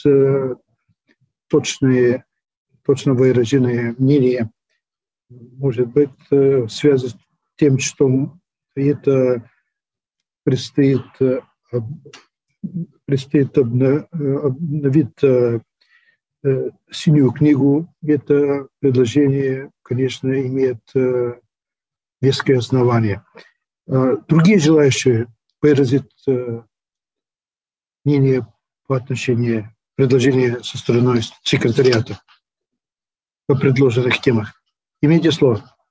точно выраженное мнение, может быть, связано с тем, что это предстоит обновить синюю книгу. Это предложение, конечно, имеет веское основание. Другие желающие выразить мнение по отношению предложения со стороны секретариата по предложенных темах. Имейте слово.